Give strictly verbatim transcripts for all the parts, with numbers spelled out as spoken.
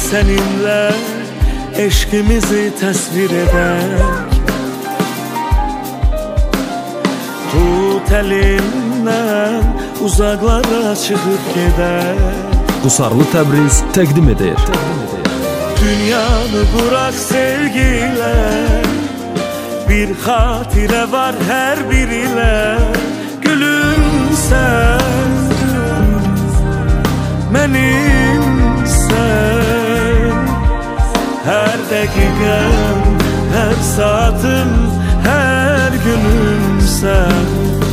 seninle eşkimizi tasvir eder. Tut elimden uzaklara çıkıp gider. Qusarlı Təbriz təqdim edir. Dünyanı bırak sevgiyle, bir hatire var her biriyle. Gülümse benimsen, her dakikam, her saatim, her günümsen.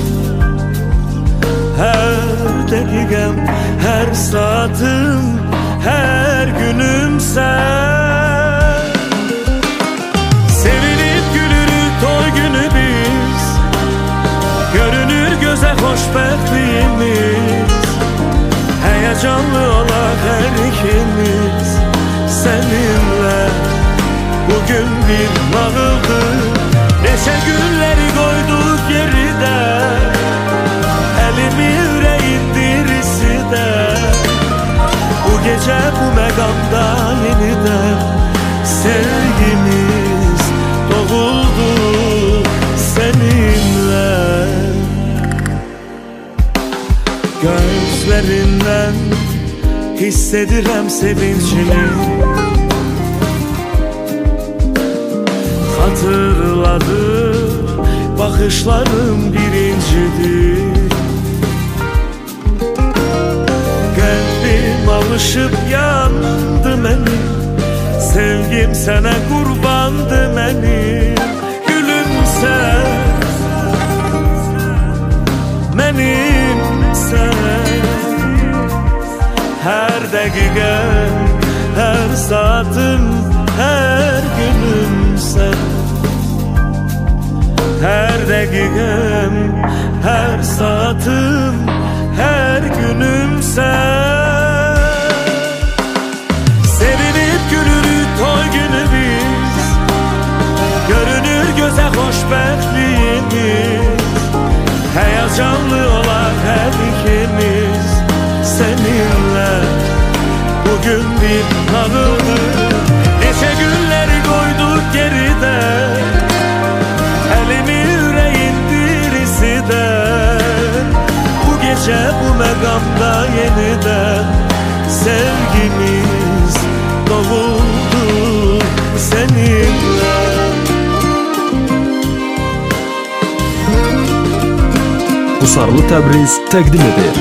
Her dakikam, her saatim, her günümsen. Sevinip gülürük toy günü biz, görünür göze hoşbəxtliyimiz. Heyecanlı olaq her ikimiz seninle. Bugün bir nağıldır, neşe günleri koyduk geride. Elimi yüreğin dirisi de, bu gece bu mekamda yeniden sevgimiz doğuldu seninle. Gözlerinden hissedirem sevincini, hatırladı bakışlarım birincidir. Kalbim alışıp yandı benim, sevgim sana kurbandı benim. Gülümse benimsen, her dakikam, her saatim, her günümsen. Her dakikam, her saatim, her günümsen. Sevinip gülürük toy günü biz, görünür göze hoşbəxtliyimiz. Heyecanlı olaq her ikimiz seninle. Bugün bir nağıldır, neşe günleri koyduk geride. Elimi yüreğin dirisi de, bu gece bu mekamda yeniden sevgimiz doğuldu seninle. Qusarlı Təbriz təqdim edir.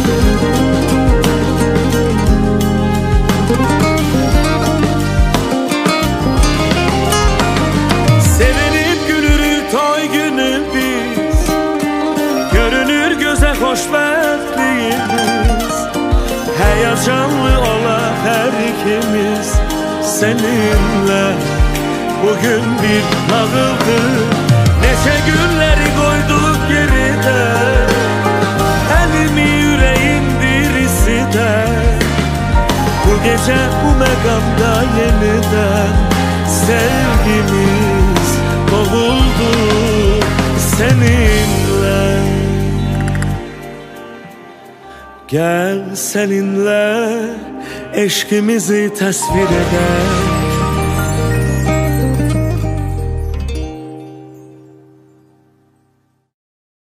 Sevinip gülürük toy günü biz, görünür göze hoşbəxtliyimiz. Heyecanlı olaq her ikimiz seninle. Bugün bir nağıldır, neşe günleri koyduk geride. Elimi yüreğin dirisi de, bu gece bu mekamda yeniden sevgimiz doğuldu seninle. Gel seninle eşkimizi tasvir eder.